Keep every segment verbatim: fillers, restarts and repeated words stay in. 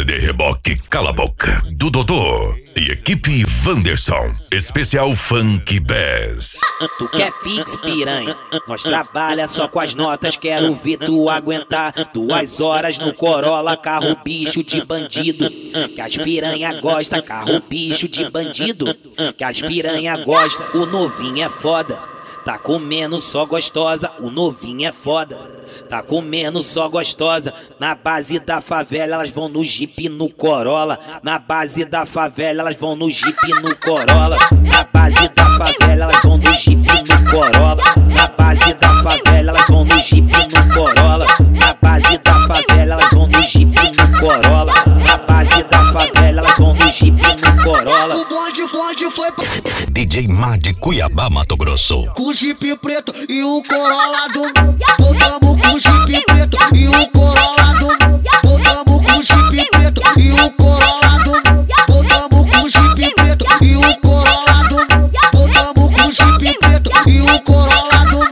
C D Reboque Cala a Boca, do Dodô e equipe Wanderson, especial Funk Bass. Tu quer pix, piranha? Nós trabalha só com as notas, quero ver tu aguentar duas horas no Corolla, carro bicho de bandido. Que as piranha gosta, carro bicho de bandido. Que as piranha gosta, o novinho é foda. Tá comendo só gostosa, o novinho é foda. Tá comendo só gostosa. Na base da favela elas vão no Jeep no Corolla. Na base da favela elas vão no Jeep no Corolla. Na base da favela elas vão no Jeep no Corolla. Na base da favela elas vão no Jeep no Corolla. Na base da favela elas vão no Jeep no Corolla. Na base da favela elas vão no Jeep no Corolla. O bonde, bonde foi pra D J Mar de Cuiabá, Mato Grosso. com Jeep preto e o Corolla do voltamos com Jeep preto e o Corolla do voltamos com Jeep preto e o Corolla do voltamos com Jeep preto e o Corolla do voltamos com Jeep preto e o Corolla do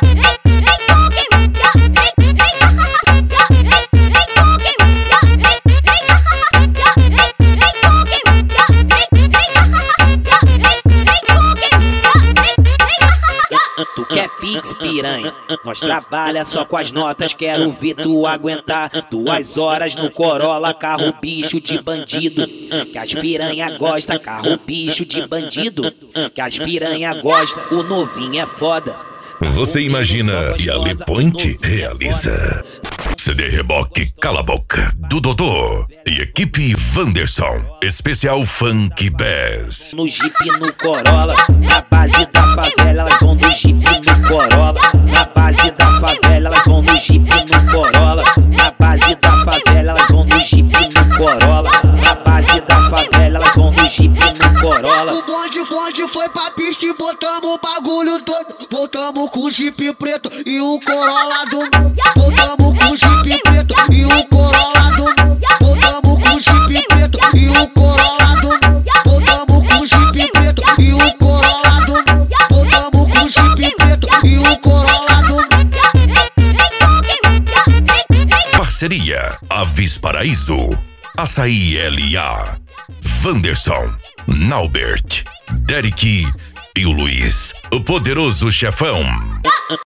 Tu quer pix, piranha? Nós trabalha só com as notas, quero ver tu aguentar duas horas no Corolla, carro bicho de bandido. Que as piranha gosta, carro bicho de bandido. Que as piranha gosta, o novinho é foda. Você imagina e a Le Point realiza. C D Reboque Cala a Boca, do Dodô e equipe Wanderson, especial Funk Bass. No Jeep no Corolla, na base da favela elas vão no Jeep no Corolla. Na base da favela elas vão no Jeep no Corolla. Na base da favela elas vão no Jeep no Corolla. Na base da favela elas vão no Jeep no Corolla. O bonde, bonde foi pra pista e botamos o bagulho todo. Voltamos com Jeep preto e o Corolla do voltamos com Jeep preto e o Corolla do voltamos com Jeep preto e o Corolla do voltamos com Jeep preto e o Corolla do voltamos com Jeep preto e o Corolla do Parceria Avis Paraíso, Açaí L A, Wanderson, Naubert, Derek e o Luiz, o poderoso chefão.